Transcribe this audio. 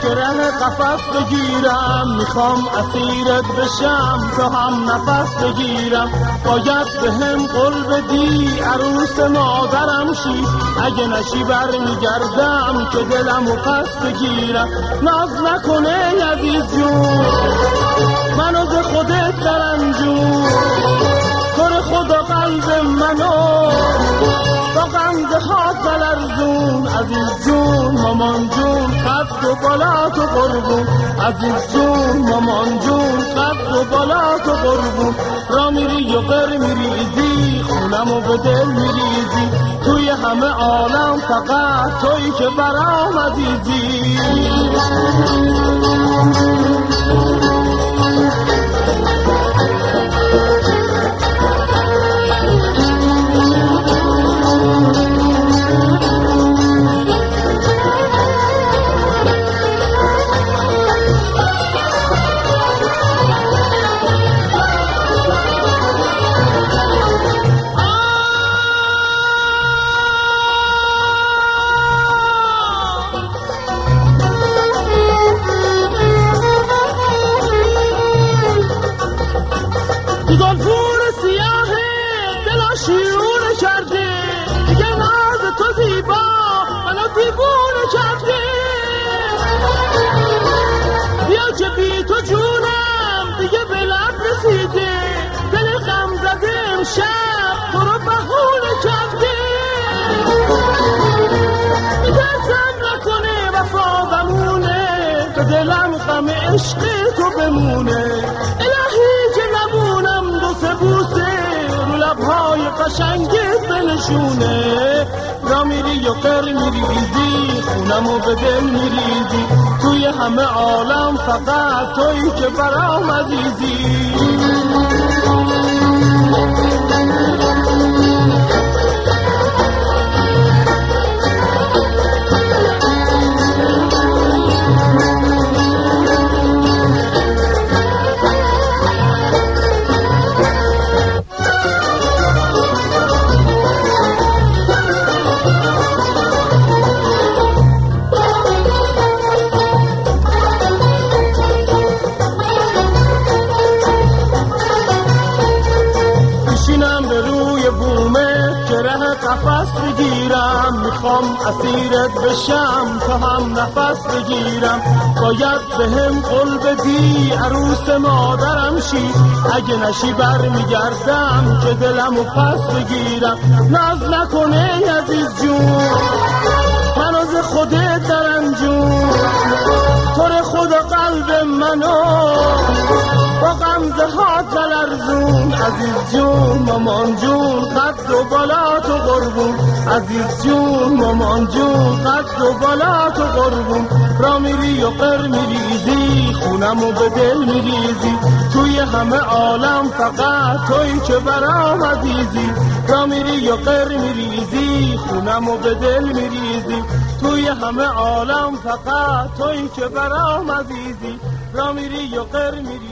که ره قفس بگیرم، میخوام اسیرت بشم تا هم نفس بگیرم. باید به هم قول بدی عروس مادرم شی، اگه نشی برمیگردم که دلمو پس بگیرم. ناز نکنه عزیز جون منو ز خودت درنجون، کار خدا قلب منو با غمزه ها بلرزون. عزیز جون مامان جون قد و بالا تو قربون، عزیز جون مامان جون قد و بالا تو قربون. را میری و قر میریزی خونمو به دل میریزی، توی همه عالم فقط تویی که برام عزیزی. زلفور سیاه دلا شیرونه کرده، دیگه ناز تو زیبا منو دیوونه کرده. بیا که بی تو جونم دیگه به لب رسیده، دل غم زده امشب تو رو بهونه کرده. میترسم نکنه وفا بمونه، به دلم غم عشق تو بمونه. الهی که نمونم دو سه بوسه رو لبهای قشنگت بنشونه. را میری و قر میریزی خونمو به دل میریزی، توی همه عالم فقط تویی که برام عزیزی. میشینم به روی بومه که ره قفس بگیرم، میخوام اسیرت بشم تا هم نفس بگیرم. باید به هم قول بدی عروس مادرم شی، اگه نشی برمیگردم که دلمو پس بگیرم. ناز نکنه عزیز جون منو ز خودت درنجون، تو خدا قلب منو با غمزه ها بلرزون. عزیز جون مامان جون قد و بالا تو قربون، عزیز جون مامان جون قد و بالا تو قربون. را میری و قر میریزی خونمو به دل میریزی، توی همه عالم فقط تویی که برام عزیزی. را میری و قر میریزی خونمو به دل میریزی، توی همه عالم فقط تویی که برام عزیزی. را میری و قر میریزی